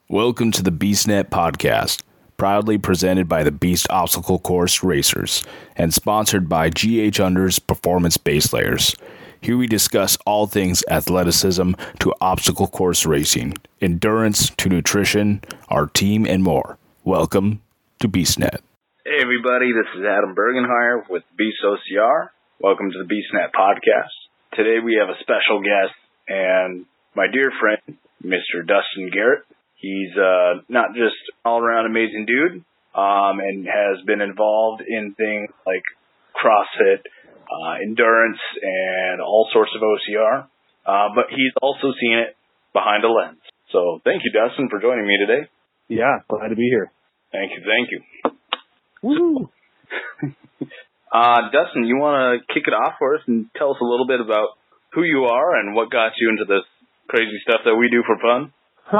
Welcome to the BeastNet podcast, proudly presented by the Beast Obstacle Course Racers and sponsored by GH Under's Performance Base Layers. Here we discuss all things athleticism to obstacle course racing, endurance to nutrition, our team, and more. Welcome to BeastNet. Hey everybody, this is Adam Bergenheier with Beast OCR. Welcome to the BeastNet podcast. Today we have a special guest and my dear friend, Mr. Dustin Garrett. He's not just all-around amazing dude, and has been involved in things like CrossFit, endurance, and all sorts of OCR. But he's also seen it behind a lens. So thank you, Dustin, for joining me today. Yeah, glad to be here. Thank you. Woo! Dustin, you want to kick it off for us and tell us a little bit about who you are and what got you into this crazy stuff that we do for fun?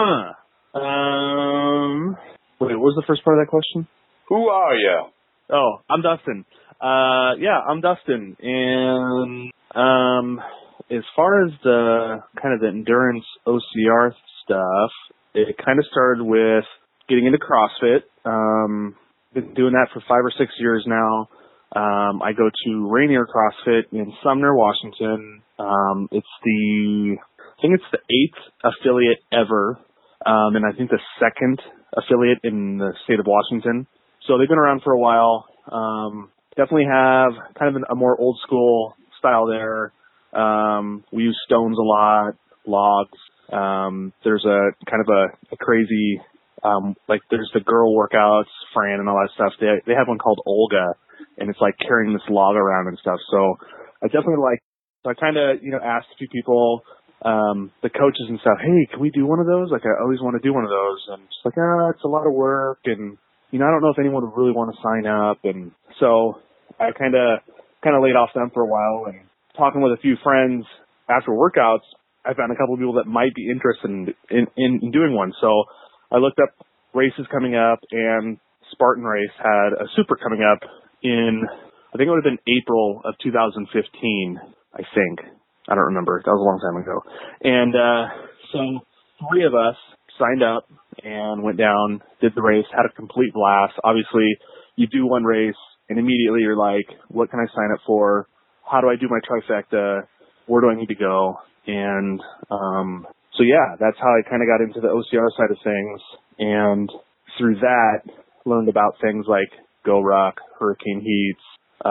Wait, what was the first part of that question? Who are you? Oh, I'm Dustin. I'm Dustin. And as far as the kind of the endurance OCR stuff, it kind of started with getting into CrossFit. Been doing that for 5 or 6 years now. I go to Rainier CrossFit in Sumner, Washington. I think it's the 8th affiliate ever. And I think the 2nd affiliate in the state of Washington. So they've been around for a while. Definitely have kind of a more old school style there. We use stones a lot, logs. There's a kind of a crazy, there's the girl workouts, Fran and all that stuff. They have one called Olga, and it's like carrying this log around and stuff. So I definitely so I kind of, asked a few people, the coaches and stuff, hey, can we do one of those? Like, I always want to do one of those. And it's like, it's a lot of work. And, I don't know if anyone would really want to sign up. And so I kind of laid off them for a while, and talking with a few friends after workouts, I found a couple of people that might be interested in doing one. So I looked up races coming up, and Spartan Race had a super coming up in, I think it would have been April of 2015, I think. I don't remember. That was a long time ago. And so 3 of us signed up and went down, did the race, had a complete blast. Obviously, you do one race, and immediately you're like, what can I sign up for? How do I do my trifecta? Where do I need to go? And so, yeah, that's how I kind of got into the OCR side of things. And through that, learned about things like GoRuck, Hurricane Heats,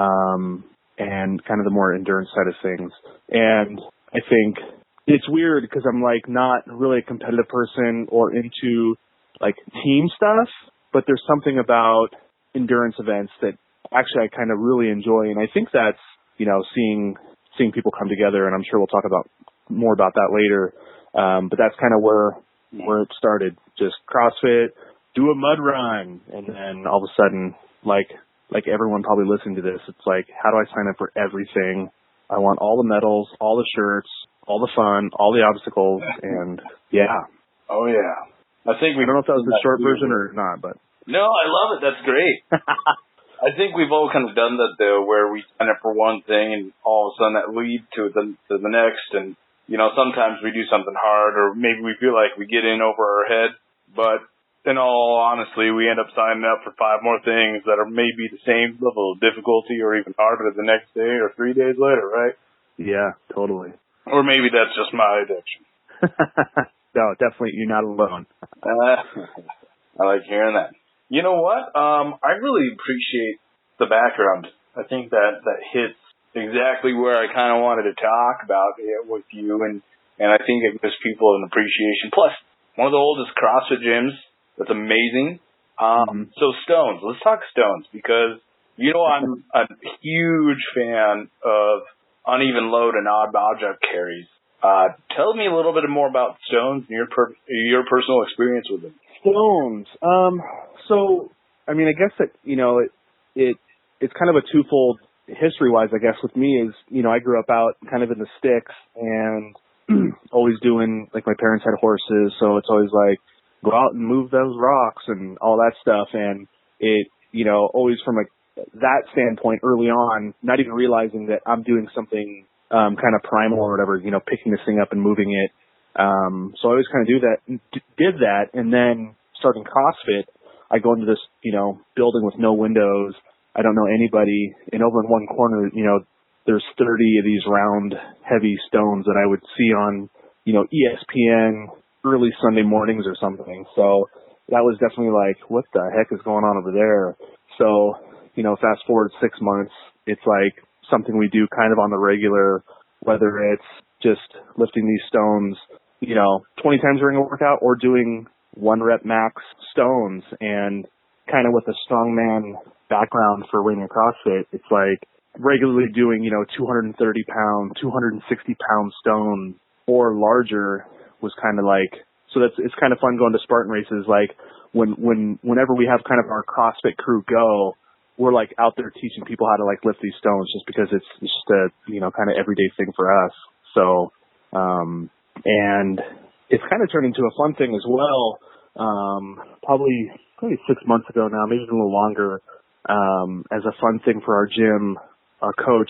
and kind of the more endurance side of things. And I think it's weird because I'm not really a competitive person or into team stuff, but there's something about endurance events that actually I kind of really enjoy. And I think that's, seeing people come together, and I'm sure we'll talk about more about that later. But that's kind of where it started. Just CrossFit, do a mud run, and then all of a sudden, like everyone probably listening to this, it's like, how do I sign up for everything? I want all the medals, all the shirts, all the fun, all the obstacles, and yeah. Oh yeah. I don't know if that was the short version or not, but. No, I love it. That's great. I think we've all kind of done that though, where we sign up for one thing and all of a sudden that leads to the next, and sometimes we do something hard, or maybe we feel like we get in over our head, but in all honesty, we end up signing up for 5 more things that are maybe the same level of difficulty or even harder the next day or 3 days later, right? Yeah, totally. Or maybe that's just my addiction. No, definitely, you're not alone. I like hearing that. You know what? I really appreciate the background. I think that hits exactly where I kind of wanted to talk about it with you, and I think it gives people an appreciation. Plus, one of the oldest CrossFit gyms. That's amazing. So stones. Let's talk stones, because I'm a huge fan of uneven load and odd object carries. Tell me a little bit more about stones and your personal experience with them. Stones. So I mean, I guess that it's kind of a twofold history-wise. I guess with me is I grew up out kind of in the sticks and always doing my parents had horses, so it's always go out and move those rocks and all that stuff. And it, always from that standpoint early on, not even realizing that I'm doing something kind of primal or whatever, picking this thing up and moving it So I always kind of did that. And then starting CrossFit, I go into this, building with no windows. I don't know anybody. And over in one corner, there's 30 of these round, heavy stones that I would see on, ESPN early Sunday mornings or something. So that was definitely like, what the heck is going on over there? So, fast forward 6 months, it's like something we do kind of on the regular, whether it's just lifting these stones, 20 times during a workout or doing 1 rep max stones. And kind of with a strongman background for weight and CrossFit, it's like regularly doing, 230 pound, 260 pound stone or larger was kind of like, so it's kind of fun going to Spartan races. Like whenever we have kind of our CrossFit crew go, we're like out there teaching people how to like lift these stones just because it's just a, kind of everyday thing for us. So, and it's kind of turned into a fun thing as well. Probably 6 months ago now, maybe even a little longer, as a fun thing for our gym, our coach,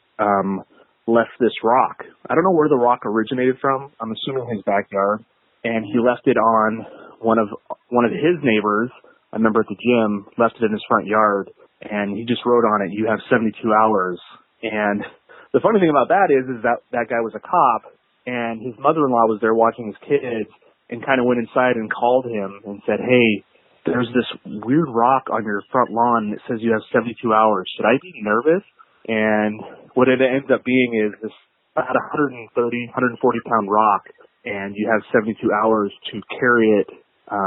left this rock. I don't know where the rock originated from. I'm assuming his backyard. And he left it on one of his neighbors, a member at the gym, left it in his front yard. And he just wrote on it, "You have 72 hours. And the funny thing about that is that guy was a cop, and his mother-in-law was there watching his kids and kind of went inside and called him and said, "Hey, there's this weird rock on your front lawn that says you have 72 hours. Should I be nervous?" And what it ends up being is this about 130, 140 pound rock, and you have 72 hours to carry it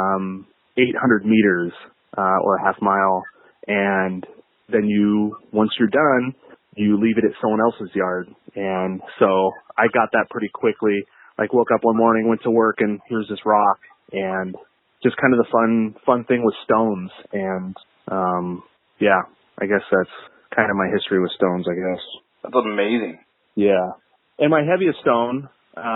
800 meters or a half mile. And then once you're done, you leave it at someone else's yard. And so I got that pretty quickly. Like woke up one morning, went to work, and here's this rock. And just kind of the fun thing with stones. And yeah, I guess that's kind of my history with stones, I guess. That's amazing. Yeah. And my heaviest stone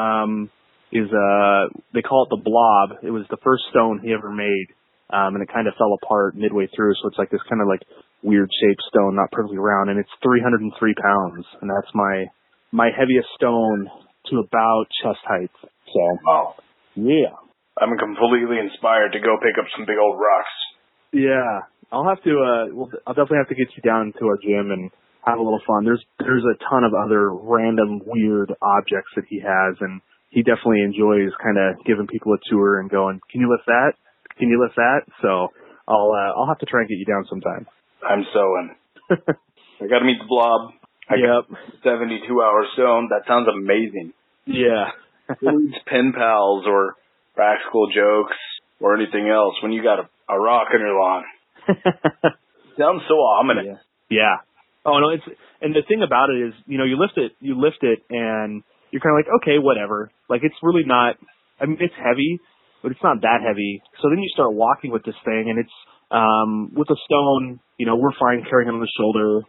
is they call it the Blob. It was the first stone he ever made. And it kind of fell apart midway through, so it's like this kind of like weird shaped stone, not perfectly round, and it's 303 pounds, and that's my heaviest stone to about chest height. So, wow. Yeah. I'm completely inspired to go pick up some big old rocks. Yeah. I'll have to, I'll definitely have to get you down to our gym and have a little fun. There's a ton of other random weird objects that he has, and he definitely enjoys kind of giving people a tour and going, "Can you lift that? Can you lift that?" So I'll have to try and get you down sometime. I'm so in. I got to meet the Blob. Yep. 72-hour stone. That sounds amazing. Yeah. It's pen pals or practical jokes or anything else when you got a rock on your lawn. Sounds so ominous. Yeah. Oh no, and the thing about it is, you lift it, and you're kind of like, okay, whatever. Like it's really not. I mean, it's heavy, but it's not that heavy. So then you start walking with this thing, and it's with a stone. We're fine carrying it on the shoulder,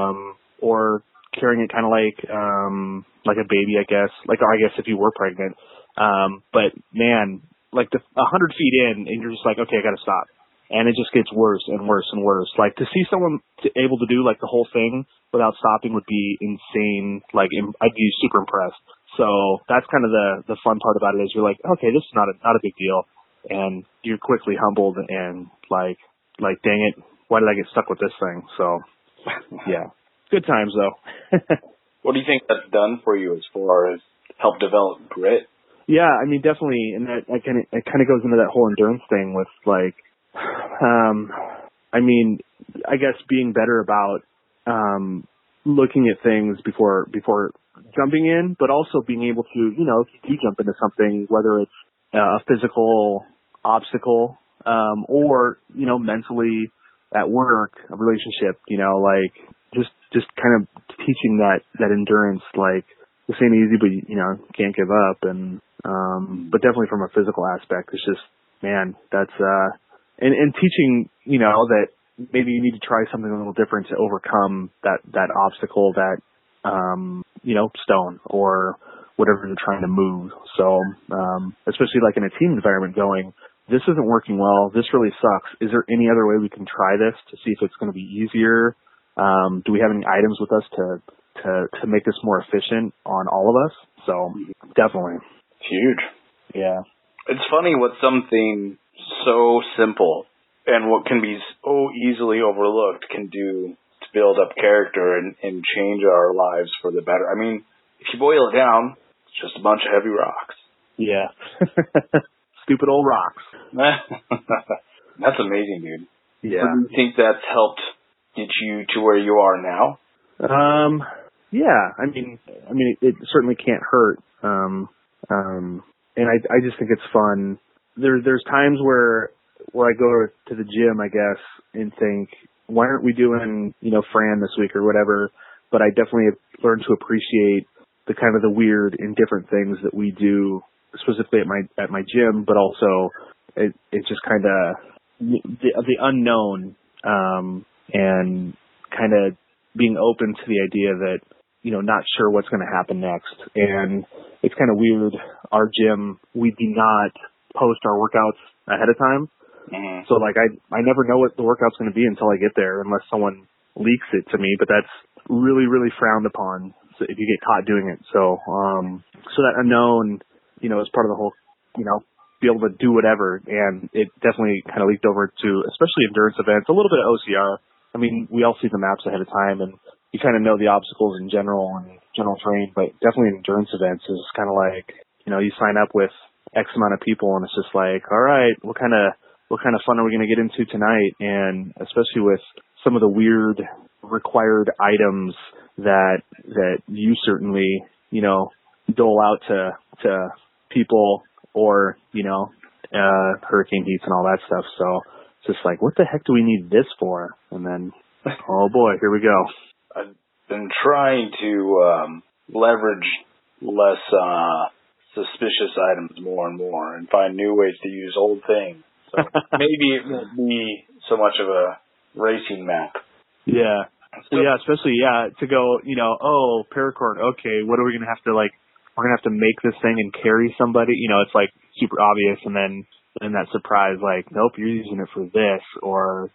or carrying it kind of like a baby, I guess. Like, I guess if you were pregnant. But man, like 100 feet in, and you're just like, okay, I got to stop. And it just gets worse and worse and worse. Like to see someone able to do like the whole thing without stopping would be insane. Like I'd be super impressed. So that's kind of the fun part about it is you're like, okay, this is not a big deal. And you're quickly humbled and like, dang it, why did I get stuck with this thing? So yeah, good times though. What do you think that's done for you as far as help develop grit? Yeah, I mean, definitely. And that it kind of goes into that whole endurance thing with like, I mean, I guess being better about, looking at things before jumping in, but also being able to, if you do jump into something, whether it's a physical obstacle, or, mentally at work, a relationship, like just kind of teaching that endurance, like this ain't easy, but can't give up. And, but definitely from a physical aspect, it's just, man, that's, and teaching, that maybe you need to try something a little different to overcome that obstacle, that, stone or whatever you're trying to move. So, especially like in a team environment going, this isn't working well. This really sucks. Is there any other way we can try this to see if it's going to be easier? Do we have any items with us to make this more efficient on all of us? So definitely. Huge. Yeah. It's funny what something so simple and what can be so easily overlooked can do to build up character and change our lives for the better. I mean, if you boil it down, it's just a bunch of heavy rocks. Yeah. Stupid old rocks. That's amazing, dude. Yeah. So do you think that's helped get you to where you are now? Yeah. I mean, it certainly can't hurt. And I just think it's fun. There's times where I go to the gym, I guess, and think, why aren't we doing, Fran this week or whatever? But I definitely have learned to appreciate the kind of the weird and different things that we do, specifically at my gym, but also it's just kind of the unknown, and kind of being open to the idea that, not sure what's going to happen next. And it's kind of weird. Our gym, we do not post our workouts ahead of time. Mm-hmm. So I never know what the workout's going to be until I get there, unless someone leaks it to me, but that's really, really frowned upon if you get caught doing it. So that unknown, is part of the whole, be able to do whatever. And it definitely kind of leaked over to, especially endurance events, a little bit of OCR. I mean, we all see the maps ahead of time and you kind of know the obstacles in general and general terrain, but definitely endurance events is kind of like, you sign up with X amount of people and it's just like, all right, what kind of fun are we going to get into tonight? And especially with some of the weird required items that you certainly, dole out to people or, hurricane heats and all that stuff. So it's just like, what the heck do we need this for? And then, oh boy, here we go. I've been trying to leverage less suspicious items more and more and find new ways to use old things. So maybe it won't be so much of a racing map. Yeah. Well, yeah, especially, to go, paracord, okay, what are we going to have to, we're going to have to make this thing and carry somebody, it's like super obvious, and then that surprise, nope, you're using it for this, or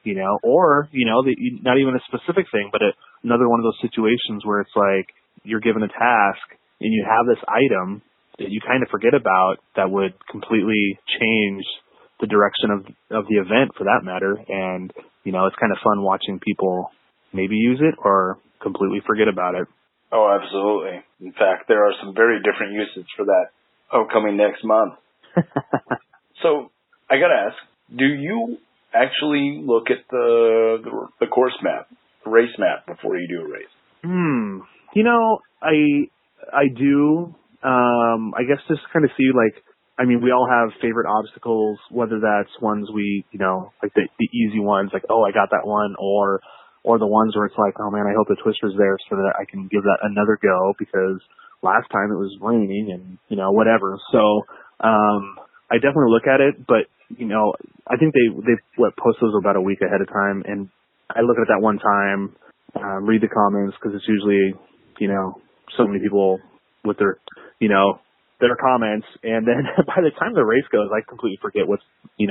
not even a specific thing, but another one of those situations where it's like you're given a task and you have this item that you kind of forget about that would completely change the direction of the event for that matter. And, it's kind of fun watching people maybe use it or completely forget about it. Oh, absolutely. In fact, there are some very different uses for that upcoming next month. So I got to ask, do you actually look at the course map, the race map before you do a race? I do. I guess just kind of see we all have favorite obstacles, whether that's ones we, like the easy ones, like, oh, I got that one, or the ones where it's like, oh man, I hope the twister's there so that I can give that another go because last time it was raining and, whatever. So, I definitely look at it, but, I think they post those about a week ahead of time, and I look at it that one time, read the comments because it's usually, so many people with their, their comments, and then by the time the race goes, I completely forget what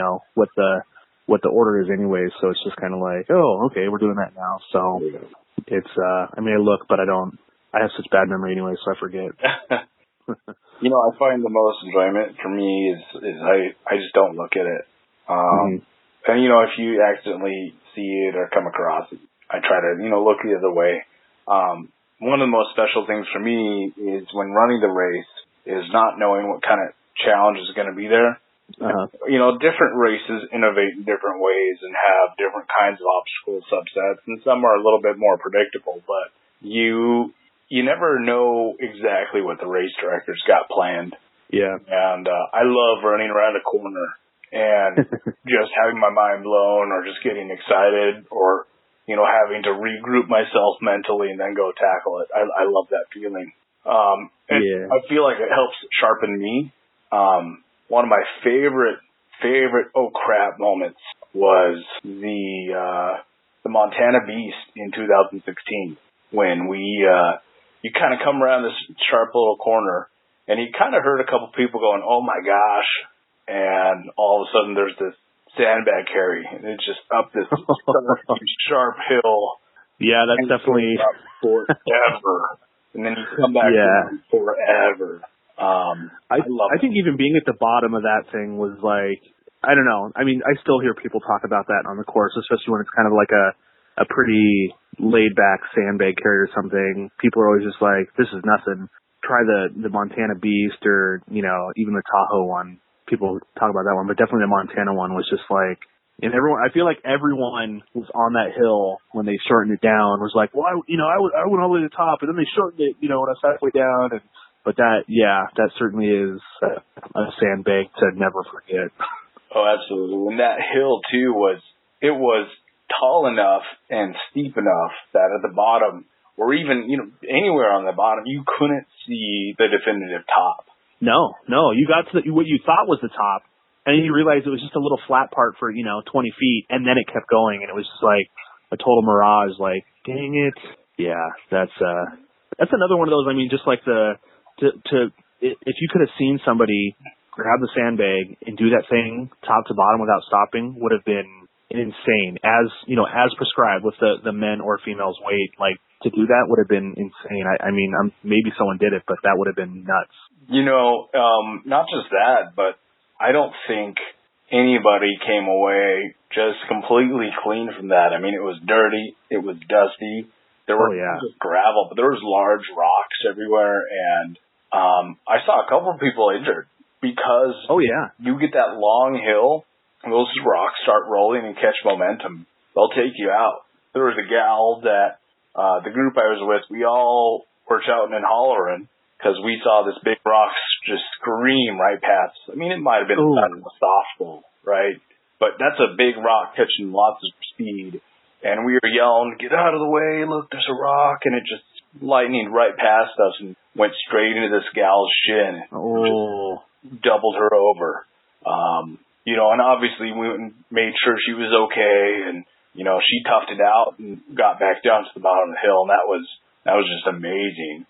the order is anyway. So it's just kind of like, oh, okay, we're doing that now. So it's, I look, but I have such bad memory anyway, so I forget. I find the most enjoyment for me is I just don't look at it. And, if you accidentally see it or come across it, I try to, look the other way. One of the most special things for me is when running the race is not knowing what kind of challenge is going to be there. Uh-huh. Different races innovate in different ways and have different kinds of obstacle subsets, and some are a little bit more predictable, but you never know exactly what the race director's got planned. Yeah. And I love running around a corner and just having my mind blown or just getting excited or, having to regroup myself mentally and then go tackle it. I love that feeling. And I feel like it helps sharpen me. One of my favorite oh crap moments was the Montana Beast in 2016 when you kind of come around this sharp little corner and you kind of heard a couple people going, oh my gosh. And all of a sudden there's this sandbag carry and it's just up this sharp hill. Yeah, that's definitely forever. And then you come back forever. I think even being at the bottom of that thing was like, I don't know. I mean, I still hear people talk about that on the course, especially when it's kind of like a pretty laid back sandbag carry or something. People are always just like, this is nothing. Try the Montana Beast or, even the Tahoe one. People talk about that one, but definitely the Montana one was just like, and everyone, I feel like everyone was on that hill when they shortened it down was like, well, I went all the way to the top and then they shortened it, when I was halfway down. But that certainly is a sandbag to never forget. Oh, absolutely. And that hill too was tall enough and steep enough that at the bottom, or even, anywhere on the bottom, you couldn't see the definitive top. No, you got to what you thought was the top, and then you realized it was just a little flat part for, 20 feet, and then it kept going, and it was just like a total mirage, like, dang it. Yeah, that's another one of those, I mean, just like if you could have seen somebody grab the sandbag and do that thing top to bottom without stopping would have been insane. As prescribed with the men or female's weight, like to do that would have been insane. I mean, maybe someone did it, but that would have been nuts. Not just that, but I don't think anybody came away just completely clean from that. I mean, it was dirty. It was dusty. There were gravel, but there was large rocks everywhere. And I saw a couple of people injured because you get that long hill, and those rocks start rolling and catch momentum. They'll take you out. There was a gal that the group I was with, we all were shouting and hollering because we saw this big rock just scream right past. I mean, it might have been a softball, right? But that's a big rock catching lots of speed. And we were yelling, get out of the way, look, there's a rock. And it just lightninged right past us and went straight into this gal's shin. Oh. Just doubled her over. And obviously we made sure she was okay. And, she toughed it out and got back down to the bottom of the hill. And that was just amazing.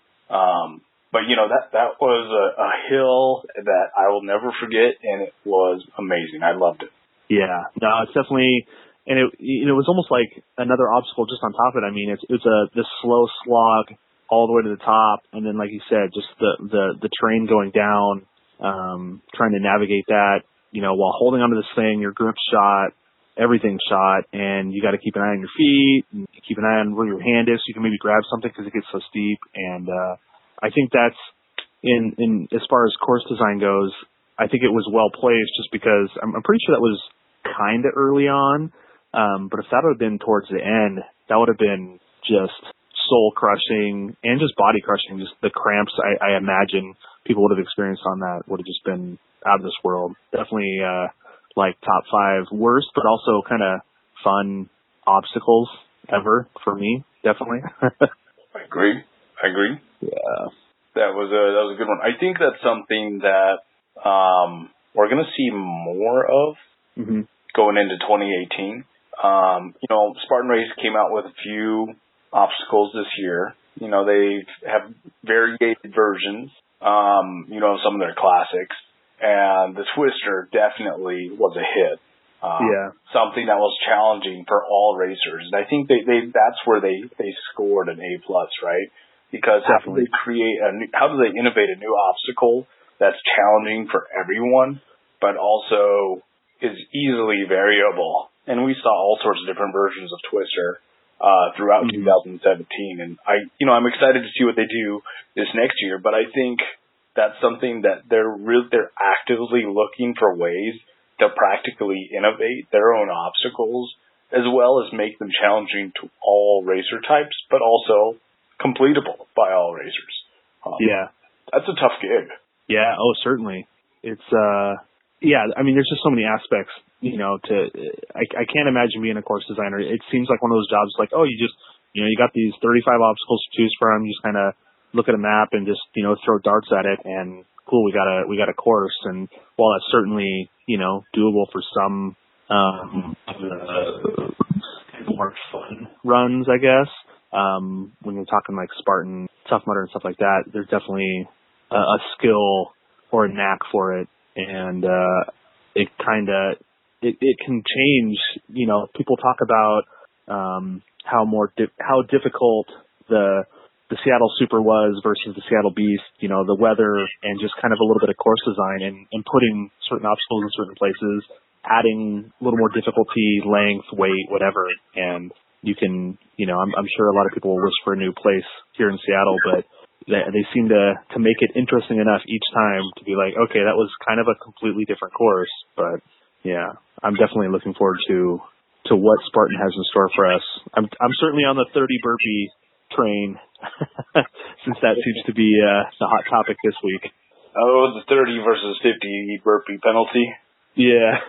But that was a hill that I will never forget, and it was amazing. I loved it. Yeah, no, it's definitely, and it was almost like another obstacle just on top of it. I mean, it's this slow slog all the way to the top, and then like you said, just the terrain going down, trying to navigate that, while holding onto this thing, your grip's shot, everything's shot, and you got to keep an eye on your feet, and keep an eye on where your hand is, so you can maybe grab something because it gets so steep, and I think that's in as far as course design goes, I think it was well placed just because I'm pretty sure that was kind of early on. But if that would have been towards the end, that would have been just soul crushing and just body crushing. Just the cramps I imagine people would have experienced on that would have just been out of this world. Definitely like top 5 worst, but also kind of fun obstacles ever for me. Definitely. I agree. Yeah. That was a good one. I think that's something that we're going to see more of going into 2018. Spartan Race came out with a few obstacles this year. They have variegated versions, some of their classics. And the Twister definitely was a hit. Something that was challenging for all racers. And I think that's where they scored an A+, right? Because how do they innovate a new obstacle that's challenging for everyone, but also is easily variable? And we saw all sorts of different versions of Twister throughout 2017. And I'm excited to see what they do this next year. But I think that's something that they're actively looking for ways to practically innovate their own obstacles, as well as make them challenging to all racer types, but also completable by all racers. That's a tough gig. Yeah. Oh, certainly. It's I mean, there's just so many aspects, I can't imagine being a course designer. It seems like one of those jobs like, oh, you just, you got these 35 obstacles to choose from. You just kind of look at a map and just, throw darts at it and cool, we got a course. And while that's certainly, doable for some, more fun runs, I guess. When you're talking like Spartan, Tough Mudder and stuff like that, there's definitely a skill or a knack for it. And, it can change, people talk about, how difficult the the Seattle Super was versus the Seattle Beast, the weather and just kind of a little bit of course design and putting certain obstacles in certain places, adding a little more difficulty, length, weight, whatever. And you can, I'm sure a lot of people will wish for a new place here in Seattle, but they seem to make it interesting enough each time to be like, okay, that was kind of a completely different course. But yeah, I'm definitely looking forward to what Spartan has in store for us. I'm certainly on the 30 burpee train since that seems to be the hot topic this week. Oh, the 30 versus 50 burpee penalty. Yeah.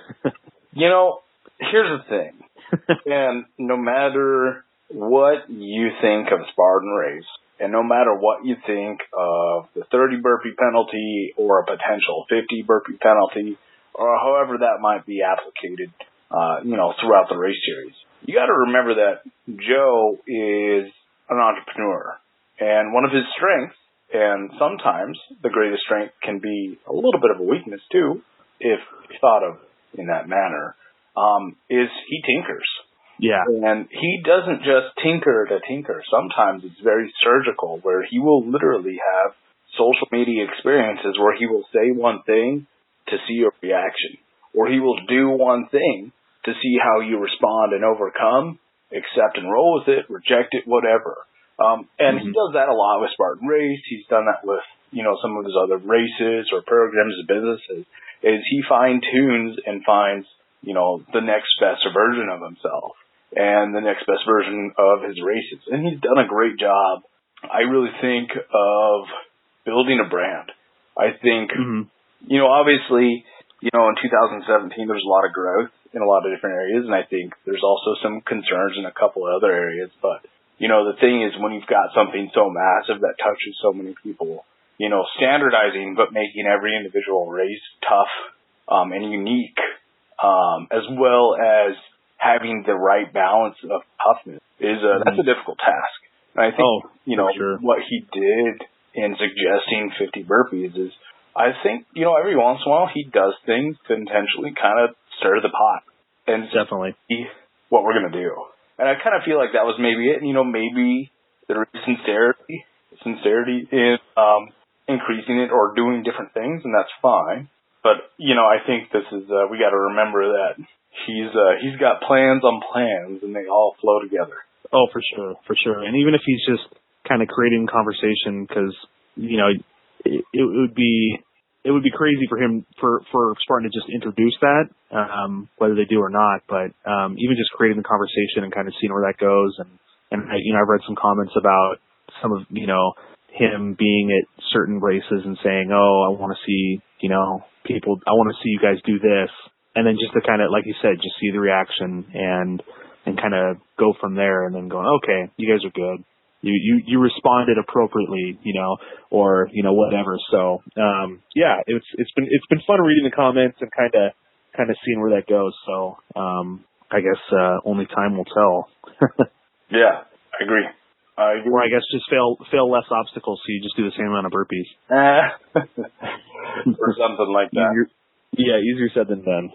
Here's the thing. And no matter what you think of Spartan Race, and no matter what you think of the 30 burpee penalty or a potential 50 burpee penalty, or however that might be applicated, throughout the race series, you got to remember that Joe is an entrepreneur. And one of his strengths, and sometimes the greatest strength can be a little bit of a weakness too, if thought of in that manner, is he tinkers. Yeah. And he doesn't just tinker to tinker. Sometimes it's very surgical, where he will literally have social media experiences where he will say one thing to see your reaction, or he will do one thing to see how you respond and overcome, accept and roll with it, reject it, whatever. And he does that a lot with Spartan Race. He's done that with, some of his other races or programs and businesses, is he fine-tunes and finds, the next best version of himself and the next best version of his races. And he's done a great job, I really think, of building a brand. I think, obviously, in 2017, there's a lot of growth in a lot of different areas, and I think there's also some concerns in a couple of other areas. But, the thing is, when you've got something so massive that touches so many people, standardizing but making every individual race tough and unique, as well as having the right balance of toughness is that's a difficult task. And I think, sure, what he did in suggesting 50 burpees is, I think, every once in a while he does things to intentionally kind of stir the pot and definitely see what we're going to do. And I kind of feel like that was maybe it. Maybe there is sincerity in increasing it or doing different things, and that's fine. But, I think this is, we got to remember that he's got plans on plans, and they all flow together. Oh, for sure. And even if he's just kind of creating conversation, because, it would be crazy for him, for Spartan to just introduce that, whether they do or not. But even just creating the conversation and kind of seeing where that goes. And I've read some comments about some of, him being at certain races and saying, oh, I want to see, people, I want to see you guys do this. And then just to kind of, like you said, just see the reaction and kind of go from there, and then going, okay, you guys are good. You responded appropriately, or, whatever. So, it's been fun reading the comments and kind of seeing where that goes. So, I guess, only time will tell. Yeah, I agree. Or I guess just fail less obstacles, so you just do the same amount of burpees. Or something like that. Easier said than done.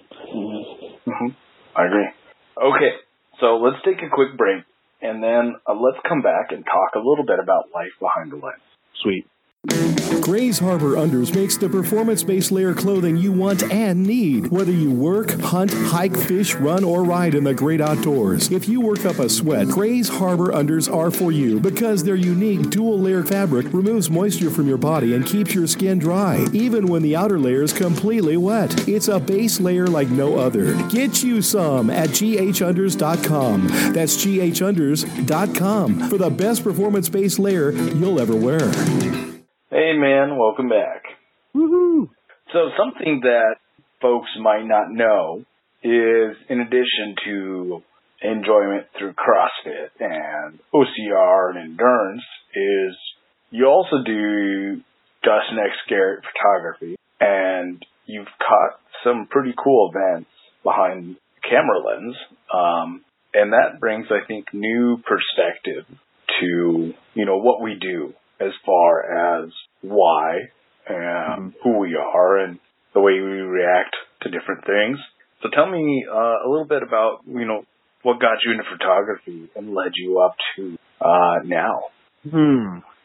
I agree. Okay, so let's take a quick break, and then let's come back and talk a little bit about life behind the lens. Sweet. Grays Harbor Unders makes the performance-based layer clothing you want and need. Whether you work, hunt, hike, fish, run, or ride in the great outdoors. If you work up a sweat, Grays Harbor Unders are for you because their unique dual-layer fabric removes moisture from your body and keeps your skin dry, even when the outer layer is completely wet. It's a base layer like no other. Get you some at ghunders.com. That's ghunders.com for the best performance-based layer you'll ever wear. Hey, man, welcome back. Woohoo! So something that folks might not know is, in addition to enjoyment through CrossFit and OCR and endurance, is you also do Dustin X. Garrett photography, and you've caught some pretty cool events behind the camera lens, and that brings, I think, new perspective to, what we do, as far as why and who we are and the way we react to different things. So tell me a little bit about, what got you into photography and led you up to now.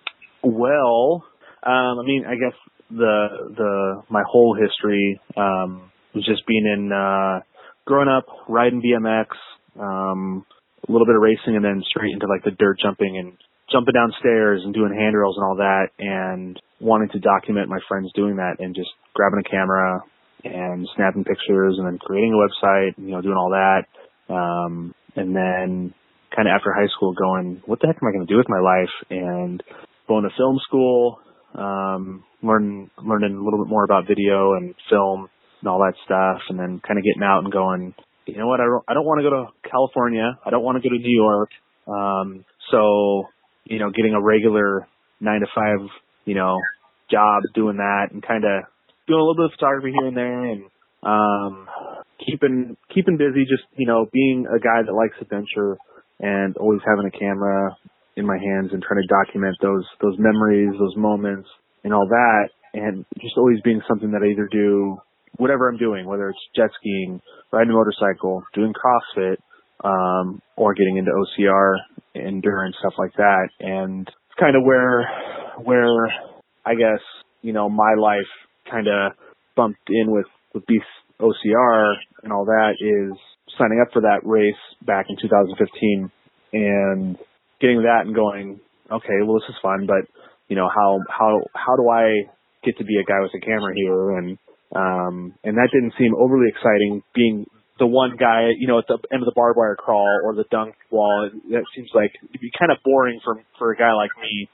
Well, I mean, I guess my whole history was just being in growing up, riding BMX, a little bit of racing, and then straight into like the dirt jumping and jumping downstairs and doing handrails and all that, and wanting to document my friends doing that and just grabbing a camera and snapping pictures and then creating a website, doing all that. And then kind of after high school going, what the heck am I going to do with my life? And going to film school, learning a little bit more about video and film and all that stuff. And then kind of getting out and going, you know what? I don't want to go to California. I don't want to go to New York. So, getting a regular 9-to-5, job doing that and kind of doing a little bit of photography here and there and, keeping busy, just, being a guy that likes adventure and always having a camera in my hands and trying to document those memories, those moments and all that. And just always being something that I either do whatever I'm doing, whether it's jet skiing, riding a motorcycle, doing CrossFit, or getting into OCR, endurance, stuff like that. And it's kind of where I guess, my life kind of bumped in with Beast OCR and all that is signing up for that race back in 2015 and getting that and going, okay, well, this is fun, but how do I get to be a guy with a camera here? And that didn't seem overly exciting, being the one guy, at the end of the barbed wire crawl or the dunk wall. That seems like it'd be kind of boring for a guy like me.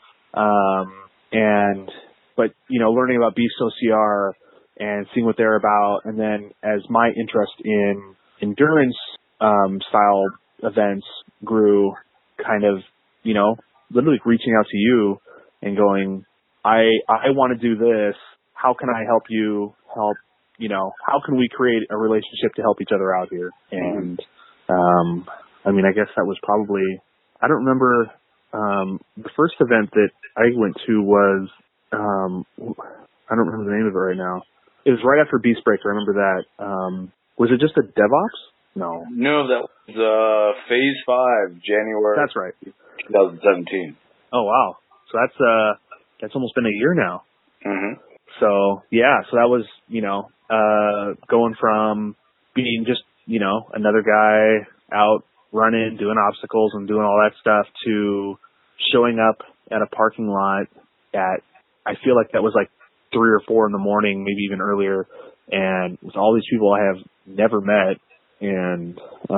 But learning about Beast OCR and seeing what they're about, and then as my interest in endurance style events grew, kind of literally reaching out to you and going, I want to do this. How can I help you help? How can we create a relationship to help each other out here? And I guess that was probably, I don't remember, the first event that I went to was, I don't remember the name of it right now. It was right after Beast Break. I remember that. Was it just a DevOps? No. No, that was Phase 5, January. That's right. 2017. Oh, wow. So that's almost been a year now. Mm-hmm. So, yeah, so that was, going from being just, another guy out running, doing obstacles and doing all that stuff to showing up at a parking lot at, I feel like that was like 3 or 4 in the morning, maybe even earlier, and with all these people I have never met, and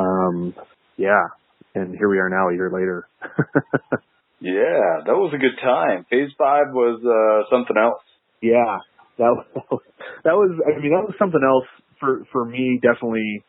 and here we are now a year later. Yeah, that was a good time. Phase 5 was something else. Yeah, that was something else for me, definitely.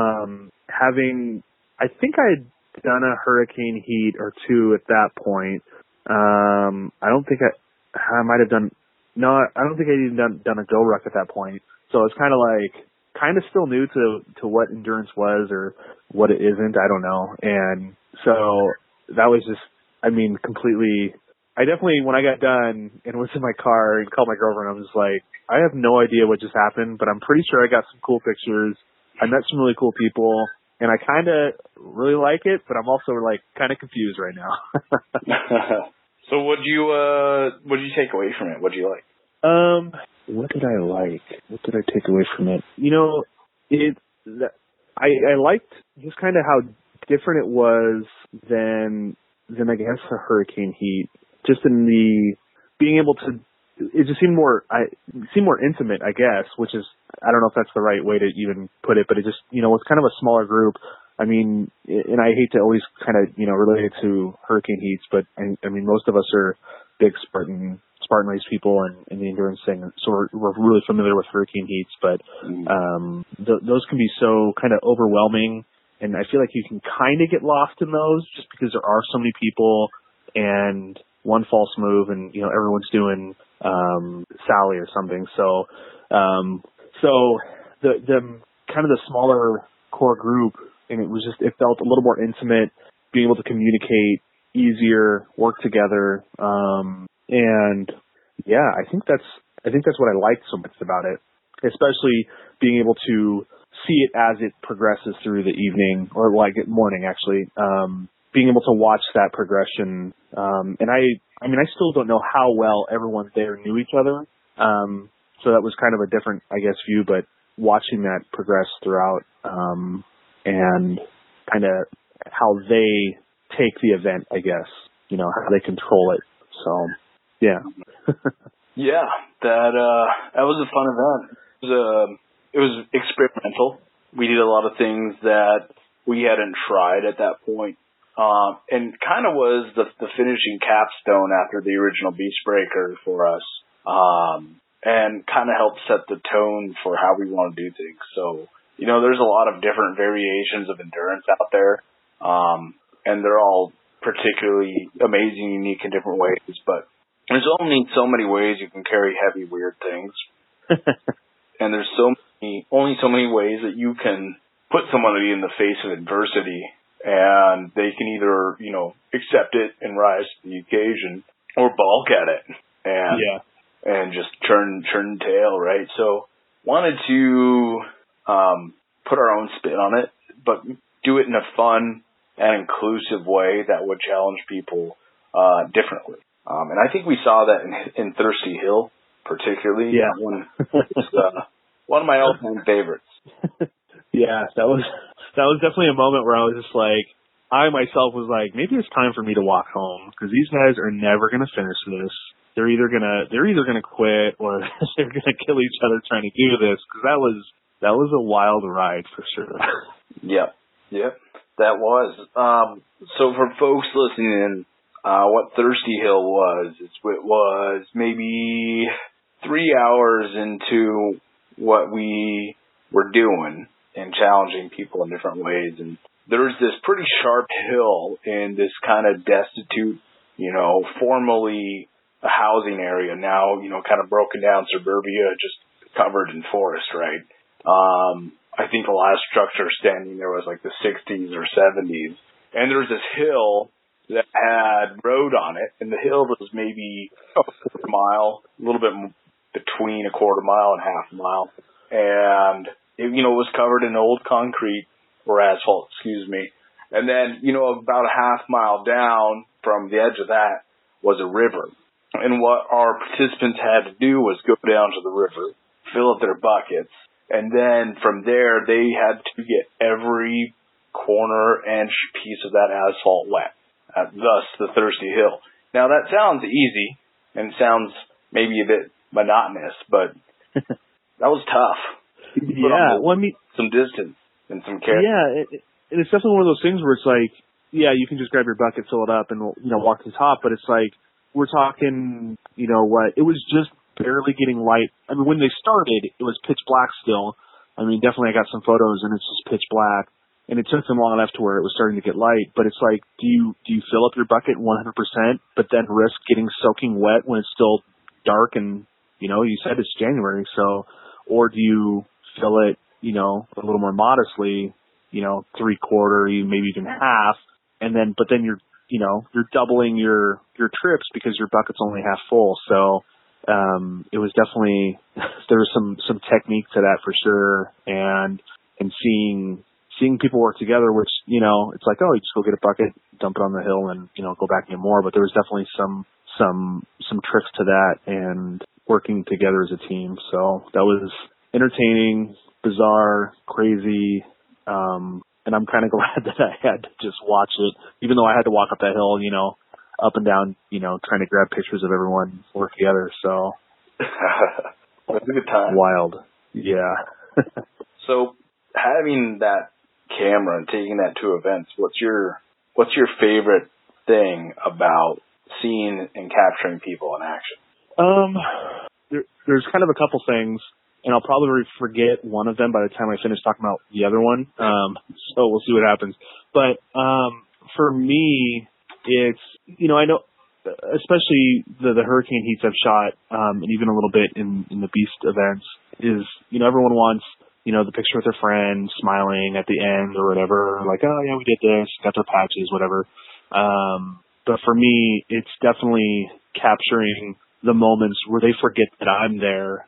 I think I had done a hurricane heat or 2 at that point. I don't think I might have done. No, I don't think I'd even done a Go Ruck at that point. So it's kind of still new to what endurance was or what it isn't. I don't know. And so that was just, completely. I definitely, when I got done and was in my car and called my girlfriend, I was like, I have no idea what just happened, but I'm pretty sure I got some cool pictures. I met some really cool people, and I kind of really like it, but I'm also kind of confused right now. So what'd you take away from it? What'd you like? What did I like? What did I take away from it? I liked just kind of how different it was than I guess a hurricane heat. Just in the being able to, it just seemed more intimate, I guess, which is, I don't know if that's the right way to even put it, but it just, it's kind of a smaller group. And I hate to always kind of, relate it to hurricane heats, but most of us are big Spartan race people and the endurance thing. So we're really familiar with hurricane heats, but, those can be so kind of overwhelming. And I feel like you can kind of get lost in those just because there are so many people and one false move and, everyone's doing, Sally or something. So the kind of the smaller core group, and it felt a little more intimate, being able to communicate easier, work together. And yeah, I think that's what I liked so much about it, especially being able to see it as it progresses through the evening or morning, actually. Being able to watch that progression. And I mean, I still don't know how well everyone there knew each other. So that was kind of a different, I guess, view, but watching that progress throughout, and kind of how they take the event, I guess, you know, how they control it. So, yeah. Yeah, that was a fun event. It was experimental. We did a lot of things that we hadn't tried at that point. And kind of was the finishing capstone after the original Beast Breaker for us. And kind of helped set the tone for how we want to do things. So, you know, there's a lot of different variations of endurance out there. And they're all particularly amazing, unique in different ways. But there's only so many ways you can carry heavy, weird things. And there's only so many ways that you can put somebody in the face of adversity, and they can either, you know, accept it and rise to the occasion, or balk at it and just turn tail, right? So wanted to put our own spin on it, but do it in a fun and inclusive way that would challenge people differently. And I think we saw that in Thirsty Hill, particularly. Yeah. One of my all-time favorites. Yeah, that was definitely a moment where I was just like, I myself was like, maybe it's time for me to walk home, because these guys are never going to finish this. They're either gonna quit, or they're gonna kill each other trying to do this. Because that was a wild ride for sure. Yep, that was. So for folks listening in, what Thirsty Hill was, it was maybe 3 hours into what we were doing and challenging people in different ways. And there was this pretty sharp hill in this kind of destitute, you know, formerly a housing area, now, you know, kind of broken down suburbia, just covered in forest, right? I think the last structure standing there was like the 60s or 70s. And there was this hill that had road on it, and the hill was maybe a quarter mile, a little bit between a quarter mile and half a mile. And, it, you know, it was covered in old concrete, or asphalt, excuse me. And then, you know, about a half mile down from the edge of that was a river. And what our participants had to do was go down to the river, fill up their buckets, and then from there they had to get every corner inch piece of that asphalt wet. Thus the Thirsty Hill. Now that sounds easy and sounds maybe a bit monotonous, but that was tough. Yeah, well, I mean, some distance and some care. Yeah, and it's definitely one of those things where it's like, yeah, you can just grab your bucket, fill it up, and, you know, walk to the top. But it's like, we're talking, you know what? It was just barely getting light. I mean, when they started, it was pitch black still. I mean, definitely I got some photos, and it's just pitch black. And it took them long enough to where it was starting to get light. But it's like, do you fill up your bucket 100%, but then risk getting soaking wet when it's still dark and, you know, you said it's January, so, or do you fill it, you know, a little more modestly, you know, 3/4, maybe even half, and then, but then you're doubling your trips because your bucket's only half full. So, it was definitely, there was some technique to that for sure. And seeing people work together, which, you know, it's like, oh, you just go get a bucket, dump it on the hill, and, you know, go back and get more. But there was definitely some tricks to that and working together as a team. So that was entertaining, bizarre, crazy, and I'm kind of glad that I had to just watch it, even though I had to walk up that hill, you know, up and down, you know, trying to grab pictures of everyone work together. So it was a good time. Wild. Yeah. So having that camera and taking that to events, what's your favorite thing about seeing and capturing people in action? There's kind of a couple things, and I'll probably forget one of them by the time I finish talking about the other one. So we'll see what happens. But for me, it's, you know, I know, especially the hurricane heats I've shot, and even a little bit in the Beast events, is, you know, everyone wants, you know, the picture with their friend smiling at the end or whatever, like, oh yeah, we did this, got their patches, whatever. But for me, it's definitely capturing the moments where they forget that I'm there.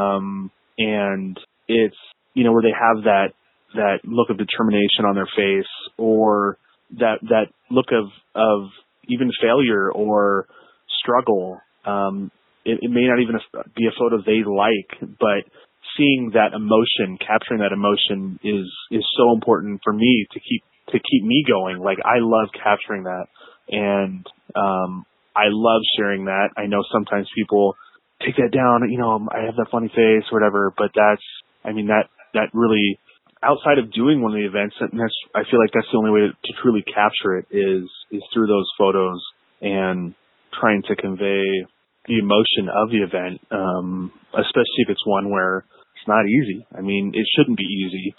And it's, you know, where they have that look of determination on their face, or that look of even failure or struggle. It may not even be a photo they like, but seeing that emotion, capturing that emotion is so important for me to keep me going. Like, I love capturing that, and I love sharing that. I know sometimes people take that down, I have that funny face or whatever, but that really, outside of doing one of the events, I feel like that's the only way to truly capture it is through those photos and trying to convey the emotion of the event, especially if it's one where it's not easy. I mean, it shouldn't be easy,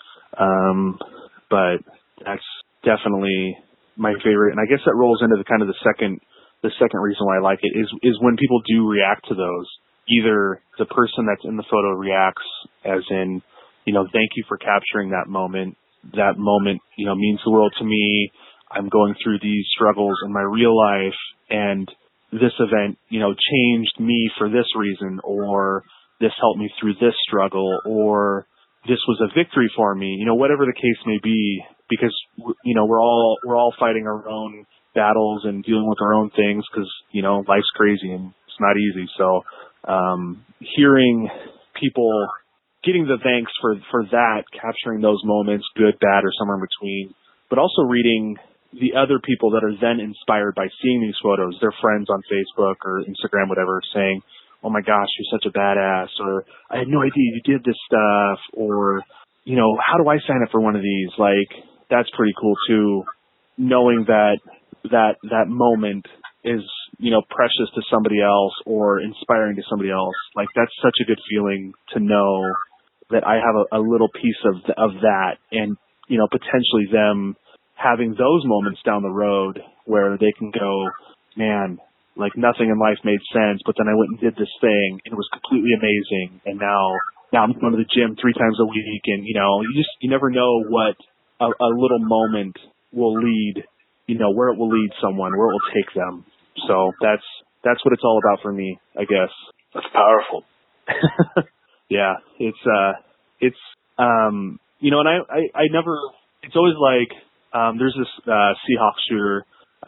but that's definitely my favorite. And I guess that rolls into the second reason why I like it is when people do react to those. Either the person that's in the photo reacts as in, thank you for capturing that moment. That moment, means the world to me. I'm going through these struggles in my real life, and this event, changed me for this reason, or this helped me through this struggle, or this was a victory for me, whatever the case may be, because, we're all fighting our own battles and dealing with our own things because, life's crazy and it's not easy. So, hearing people getting the thanks for that, capturing those moments, good, bad, or somewhere in between, but also reading the other people that are then inspired by seeing these photos, their friends on Facebook or Instagram, whatever, saying, oh my gosh, you're such a badass, or I had no idea you did this stuff, or, how do I sign up for one of these? Like, that's pretty cool too, knowing that moment is, precious to somebody else or inspiring to somebody else. Like, that's such a good feeling to know that I have a little piece of that, and, potentially them having those moments down the road where they can go, man, like nothing in life made sense, but then I went and did this thing and it was completely amazing. And now I'm going to the gym 3 times a week. And, you never know what a little moment will lead, where it will lead someone, where it will take them. So that's what it's all about for me, I guess. That's powerful. Yeah, it's and I never, it's always like, there's this Seahawks shooter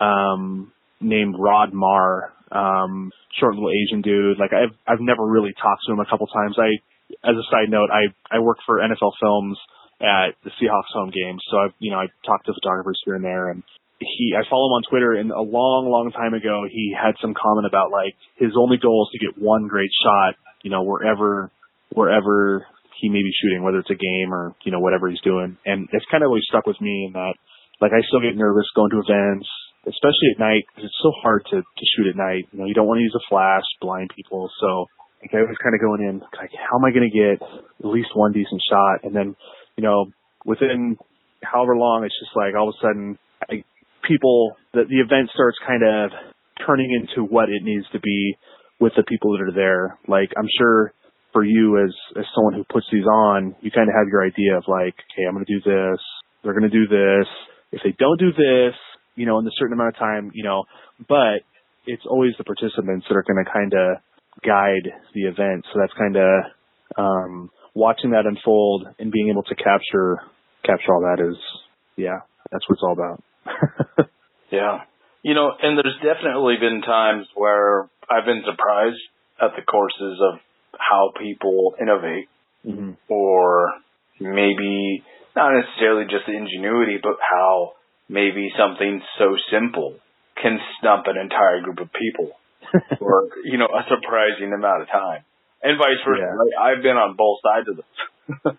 named Rod Marr, short little Asian dude. Like, I've never really talked to him a couple times. As a side note, I work for NFL Films at the Seahawks home games, so I talk to photographers here and there, and I follow him on Twitter, and a long, long time ago, he had some comment about, like, his only goal is to get one great shot, wherever he may be shooting, whether it's a game or, whatever he's doing. And it's kind of always stuck with me in that, like, I still get nervous going to events, especially at night, because it's so hard to shoot at night. You don't want to use a flash, blind people. So, like, I was kind of going in, like, how am I going to get at least one decent shot? And then, within however long, it's just like all of a sudden, the event starts kind of turning into what it needs to be with the people that are there. Like, I'm sure for you as someone who puts these on, you kind of have your idea of like, okay, I'm going to do this. They're going to do this. If they don't do this, in a certain amount of time, but it's always the participants that are going to kind of guide the event. So that's kind of, watching that unfold and being able to capture all that is, that's what it's all about. Yeah. And there's definitely been times where I've been surprised at the courses of how people innovate, mm-hmm. or maybe not necessarily just the ingenuity, but how maybe something so simple can stump an entire group of people for, a surprising amount of time, and vice versa. Yeah. Right? I've been on both sides of this.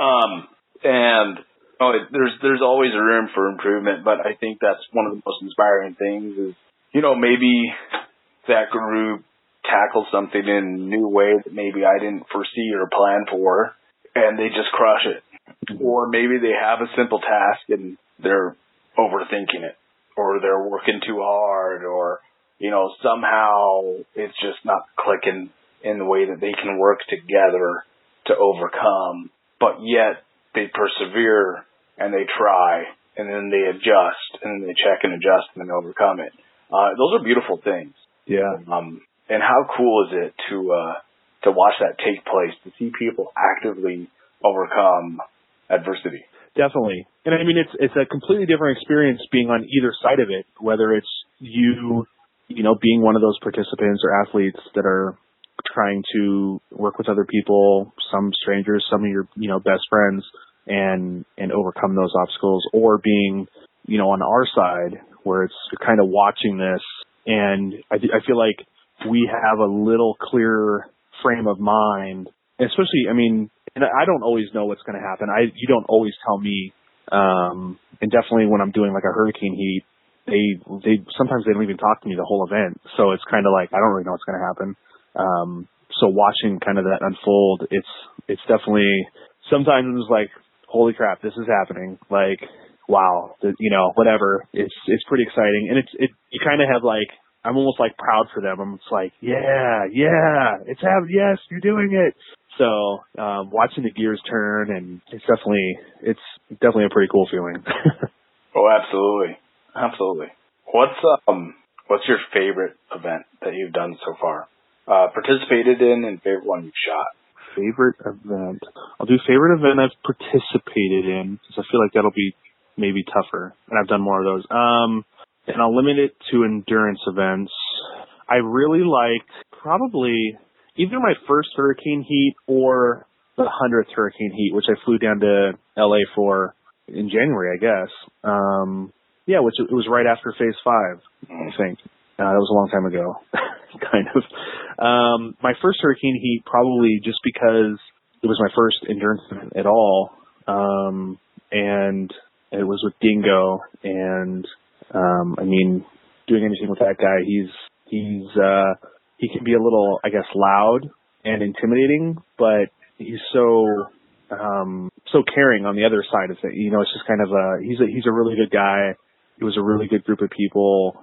And there's always room for improvement, but I think that's one of the most inspiring things is, maybe that group tackles something in a new way that maybe I didn't foresee or plan for, and they just crush it. Or maybe they have a simple task and they're overthinking it, or they're working too hard, or, somehow it's just not clicking in the way that they can work together to overcome, but yet they persevere and they try, and then they adjust, and then they check and adjust and then overcome it. Those are beautiful things. Yeah. And how cool is it to watch that take place, to see people actively overcome adversity? Definitely. And I mean, it's a completely different experience being on either side of it, whether it's you being one of those participants or athletes that are trying to work with other people, some strangers, some of your, best friends, and overcome those obstacles, or being, on our side where you're kind of watching this. And I feel like we have a little clearer frame of mind, especially, and I don't always know what's going to happen. You don't always tell me. And definitely when I'm doing like a hurricane heat, they sometimes they don't even talk to me the whole event. So it's kind of like, I don't really know what's going to happen. So watching kind of that unfold, it's definitely sometimes like, holy crap, this is happening. Like, wow, whatever. It's pretty exciting. And you kind of have like, I'm almost like proud for them. I'm just like, yeah, it's happening. Yes, you're doing it. So, watching the gears turn, and it's definitely a pretty cool feeling. Oh, absolutely. Absolutely. What's your favorite event that you've done so far? Participated in, and favorite one you've shot? Favorite event. I'll do favorite event I've participated in, because I feel like that'll be maybe tougher, and I've done more of those. And I'll limit it to endurance events. I really liked probably either my first hurricane heat or the 100th hurricane heat, which I flew down to LA for in January, I guess. Which it was right after phase 5, I think. That was a long time ago, kind of. My first hurricane heat, probably just because it was my first endurance event at all. And it was with Dingo, and doing anything with that guy, he can be a little, I guess, loud and intimidating, but he's so caring on the other side of things. It's just kind of he's a really good guy. It was a really good group of people.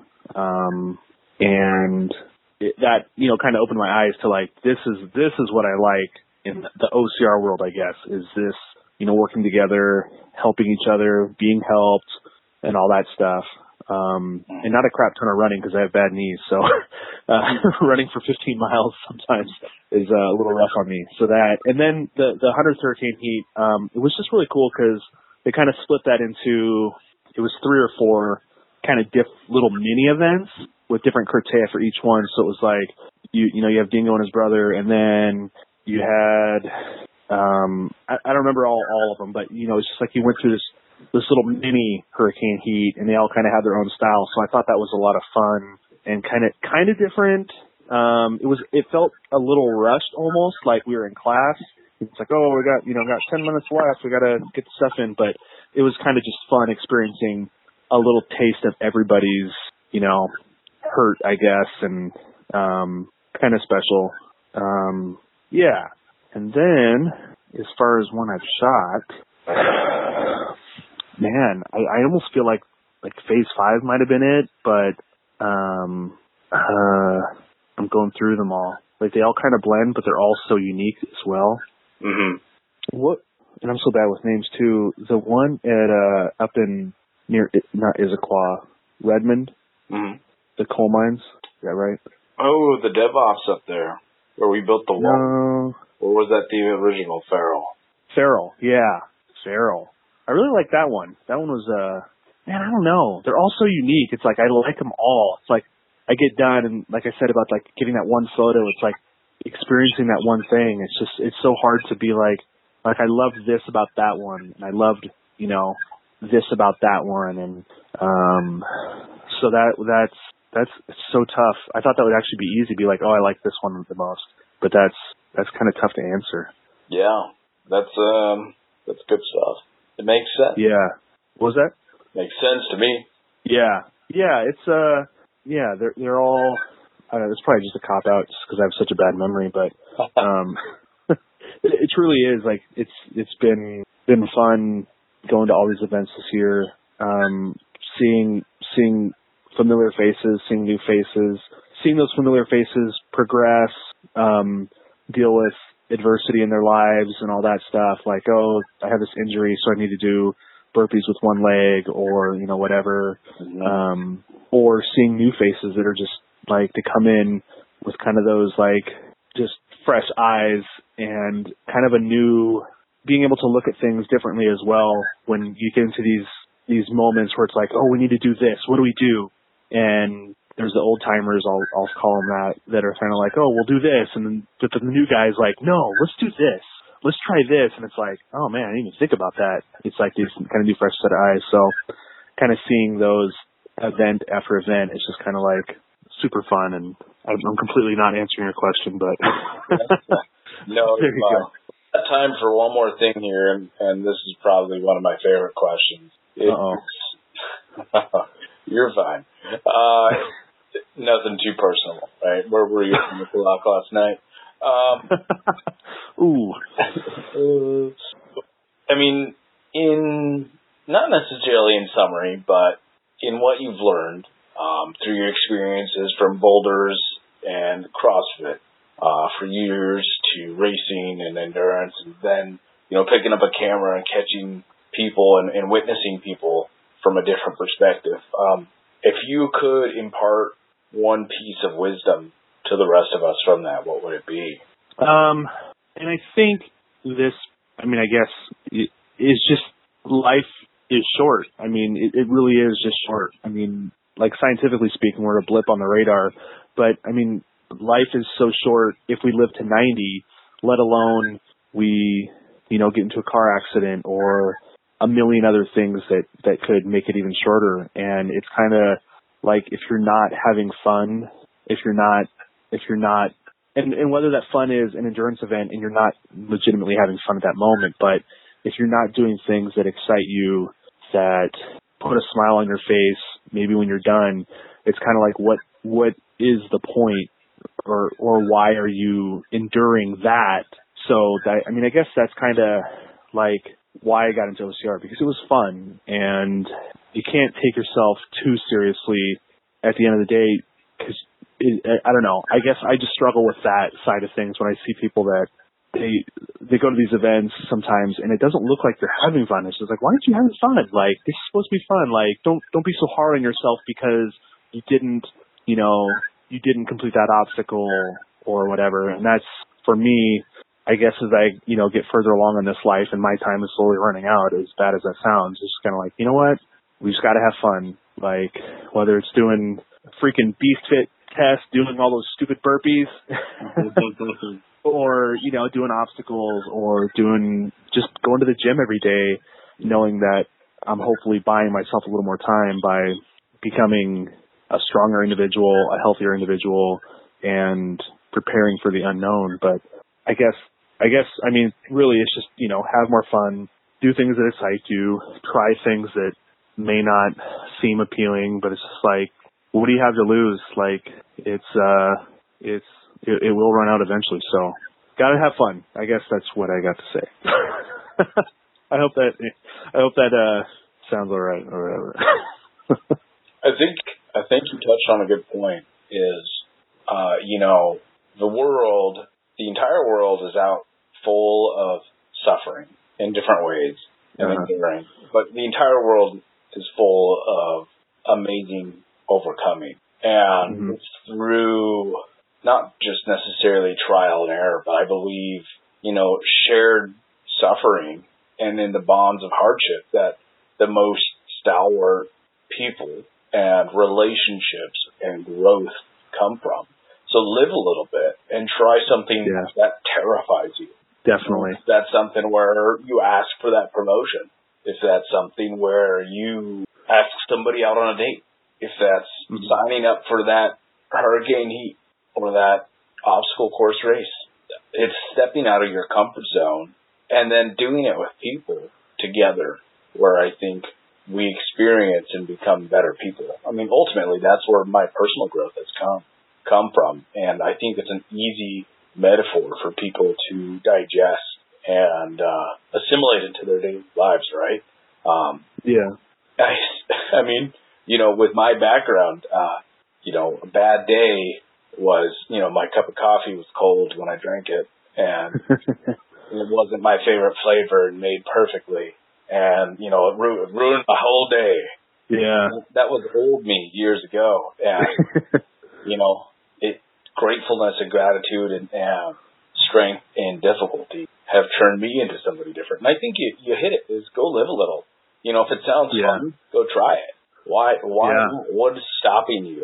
And that, kind of opened my eyes to like, this is what I like in the OCR world, I guess, is this, working together, helping each other, being helped, and all that stuff. And not a crap ton of running because I have bad knees. So, running for 15 miles sometimes is a little rough on me. So that, and then the 100th hurricane heat, it was just really cool because they kind of split that into, it was 3 or 4 kind of little mini events with different criteria for each one. So it was like, you have Dingo and his brother, and then you had, I don't remember all of them, but it's just like you went through this little mini hurricane heat, and they all kind of had their own style. So I thought that was a lot of fun and kind of different. It felt a little rushed, almost like we were in class. It's like, oh, we got 10 minutes left. We got to get the stuff in. But it was kind of just fun experiencing a little taste of everybody's, hurt, I guess, and kind of special. And then as far as one I've shot, man, I almost feel like phase 5 might have been it, but I'm going through them all. Like they all kind of blend, but they're all so unique as well. Mm-hmm. And I'm so bad with names too. The one at up in near, not Issaquah, Redmond, the coal mines. Is that right? Oh, the DevOps up there where we built the wall. No. Or was that the original Farrell? Farrell, yeah, Farrell. I really like that one. That one was, man, I don't know. They're all so unique. It's like I like them all. It's like I get done, and like I said about like getting that one photo, it's like experiencing that one thing. It's so hard to be like I loved this about that one, and I loved, this about that one, and so that's so tough. I thought that would actually be easy, be like, oh, I like this one the most, but that's kind of tough to answer. Yeah, that's good stuff. It makes sense. Yeah. What was that? Makes sense to me. Yeah. It's they're all. I don't know. It's probably just a cop out, just because I have such a bad memory, but it truly is like it's been fun going to all these events this year, seeing familiar faces, seeing new faces, seeing those familiar faces progress, deal with adversity in their lives and all that stuff. Like, oh, I have this injury, so I need to do burpees with one leg, or whatever. Mm-hmm. Or seeing new faces that are just like to come in with kind of those like just fresh eyes and kind of a new, being able to look at things differently as well. When you get into these moments where it's like, oh, we need to do this. What do we do? And there's the old timers, I'll call them that are kind of like, oh, we'll do this. And then but the new guy's like, no, let's do this. Let's try this. And it's like, oh man, I didn't even think about that. It's like these kind of new fresh set of eyes. So kind of seeing those event after event, it's just kind of like super fun. And I'm completely not answering your question, but no, there you go. Time for one more thing here, and this is probably one of my favorite questions. You're fine. Nothing too personal, right? Where were you from the clock last night? Ooh. I mean, not necessarily in summary, but in what you've learned through your experiences from boulders and CrossFit for years to racing and endurance, and then picking up a camera and catching people and witnessing people from a different perspective. If you could impart one piece of wisdom to the rest of us from that, what would it be? And I think I guess is just life is short. I mean, it really is just short. I mean, like scientifically speaking, we're a blip on the radar, but I mean, life is so short if we live to 90, let alone we, get into a car accident or a million other things that could make it even shorter. And it's kind of like if you're not having fun, and whether that fun is an endurance event and you're not legitimately having fun at that moment, but if you're not doing things that excite you, that put a smile on your face, maybe when you're done, it's kind of like what is the point, or why are you enduring that? So I guess that's kind of like why I got into OCR, because it was fun, and you can't take yourself too seriously at the end of the day, because I don't know. I guess I just struggle with that side of things when I see people that they go to these events sometimes and it doesn't look like they're having fun. It's just like, why aren't you having fun? Like, this is supposed to be fun. Like, don't be so hard on yourself because you didn't complete that obstacle or whatever. And that's, for me, I guess as I, get further along in this life and my time is slowly running out, as bad as that sounds, it's just kind of like, you know what? We just got to have fun. Like, whether it's doing a freaking Beast Fit test, doing all those stupid burpees, or, doing obstacles, or just going to the gym every day, knowing that I'm hopefully buying myself a little more time by becoming a stronger individual, a healthier individual, and preparing for the unknown. But I guess, really it's just, have more fun, do things that excite you, try things that may not seem appealing, but it's just like, what do you have to lose? Like, it will run out eventually. So gotta have fun. I guess that's what I got to say. I hope that sounds all right or whatever. I think you touched on a good point. The entire world is out full of suffering in different ways and enduring, but the entire world is full of amazing overcoming, and through not just necessarily trial and error, but I believe, shared suffering and in the bonds of hardship that the most stalwart people and relationships and growth come from. So live a little bit and try something that terrifies you. Definitely. If that's something where you ask for that promotion. If that's something where you ask somebody out on a date. If that's signing up for that hurricane heat or that obstacle course race. It's stepping out of your comfort zone and then doing it with people together, where I think we experience and become better people. I mean, ultimately, that's where my personal growth has come from. And I think it's an easy metaphor for people to digest and assimilate into their daily lives, right? I mean, with my background, a bad day was, my cup of coffee was cold when I drank it, and it wasn't my favorite flavor and made perfectly. And, it ruined my whole day. Yeah. That was old me years ago. And, gratefulness and gratitude and strength and difficulty have turned me into somebody different. And I think you hit it, is go live a little. If it sounds fun, go try it. Why? What is stopping you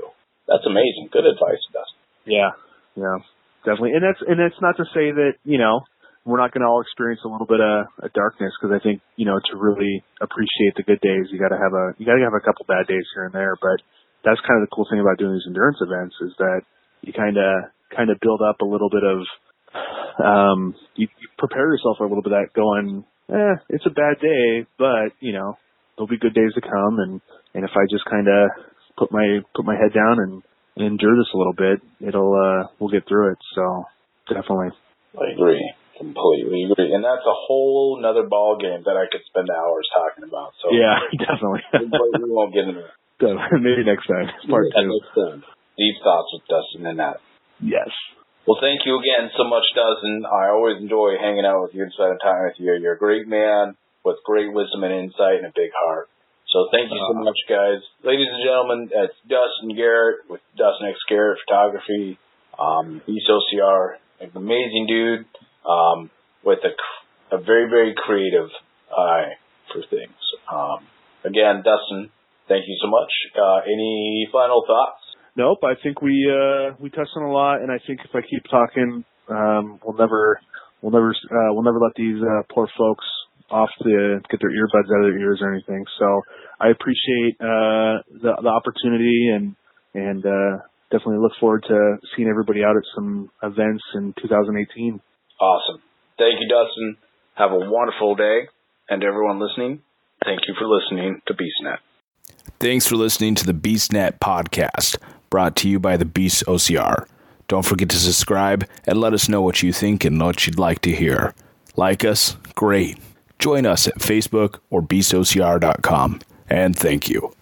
That's amazing. Good advice, Dustin. Yeah, definitely. And it's not to say that, we're not going to all experience a little bit of darkness, because I think, to really appreciate the good days, you got to have a couple bad days here and there. But that's kind of the cool thing about doing these endurance events, is that you kind of build up a little bit of, you prepare yourself for a little bit of that going, it's a bad day, but, there'll be good days to come. And if I just kind of put my head down and endure this a little bit, we'll get through it. So definitely. I agree. Completely agree. And that's a whole nother ball game that I could spend hours talking about. So yeah, definitely. We won't get into it. Maybe next time. Part 2. Next time. Deep thoughts with Dustin and that. Yes. Well, thank you again so much, Dustin. I always enjoy hanging out with you and spending time with you. You're a great man with great wisdom and insight and a big heart. So thank you so much, guys. Ladies and gentlemen, that's Dustin Garrett with Dustin X Garrett Photography, Beast OCR, an amazing dude. With a very, very creative eye for things. Again, Dustin, thank you so much. Any final thoughts? Nope. I think we touched on a lot, and I think if I keep talking, we'll never let these poor folks off to get their earbuds out of their ears or anything. So I appreciate the opportunity, and definitely look forward to seeing everybody out at some events in 2018. Awesome. Thank you, Dustin. Have a wonderful day. And everyone listening, thank you for listening to BeastNet. Thanks for listening to the BeastNet podcast, brought to you by the Beast OCR. Don't forget to subscribe and let us know what you think and what you'd like to hear. Like us? Great. Join us at Facebook or beastocr.com. And thank you.